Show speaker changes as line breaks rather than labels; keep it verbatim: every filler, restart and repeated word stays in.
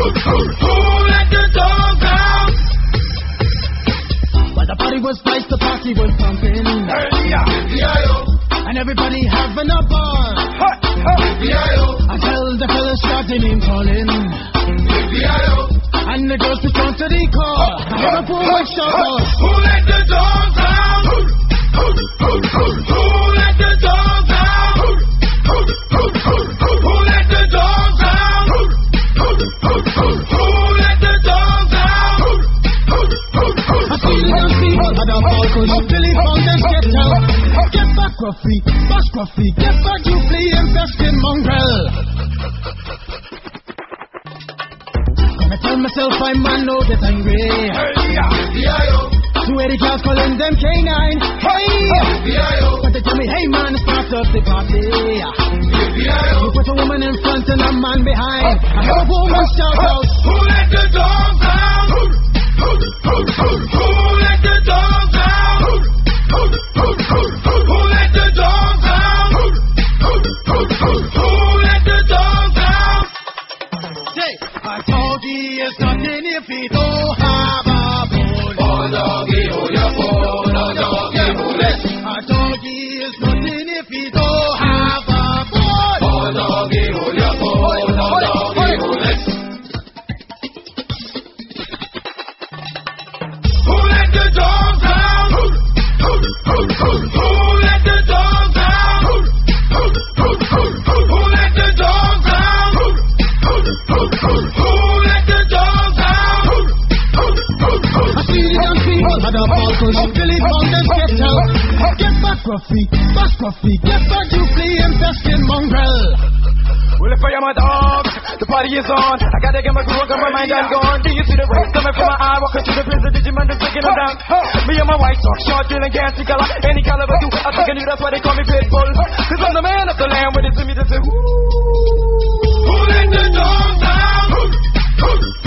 let the dogs out?
Well, the party was nice, the party was pumping. And everybody having a ball. Until the fellas started name calling. And the girls respond to the call. Liverpool was shut out.
Who let the dogs out? Who let the dogs out? Who let the dogs out? Who let the dogs out?
I feel the people had a ball cause Billy Fountains get out. Get back, Gruffy, bash Gruffy, get back, you flea infested mongrel. Gonna tell myself I man no get angry. Two eighty cars calling them K nine. Hey! But they tell me, hey man, start up the party. You put a woman in front and a man behind. I hear a woman shout out.
Who let the dogs out? Who let the dogs out? Who let the dogs out? Who let the dogs out?
Say, a doggy is nothing if he don't have a bone.
Oh doggy, oh your bone, oh doggy, who let?
A doggy is nothing if he don't have a bone.
Oh doggy, oh your bone, oh doggy, who let? Who let the dogs out? Who let the dogs out? Who let the dogs out? Who let the dogs out?
I see the young people had a ball cause Billy Fountains get out. Get back, Gruffy, bash Gruffy, get back, you flea infested mongrel.
Well, if I am a dog, the party is on. I gotta get my groove on, my mind I'm gone. Do you see the rays coming from my eye? Walking through the prison, Digimon is breaking them down. Me and my white talk, short, drilling, gassy color. Any caliber do, I think I knew that's why they call me Pitbull. Cause I'm the man of the land when they see me, they say, whoo.
Who let the dogs out?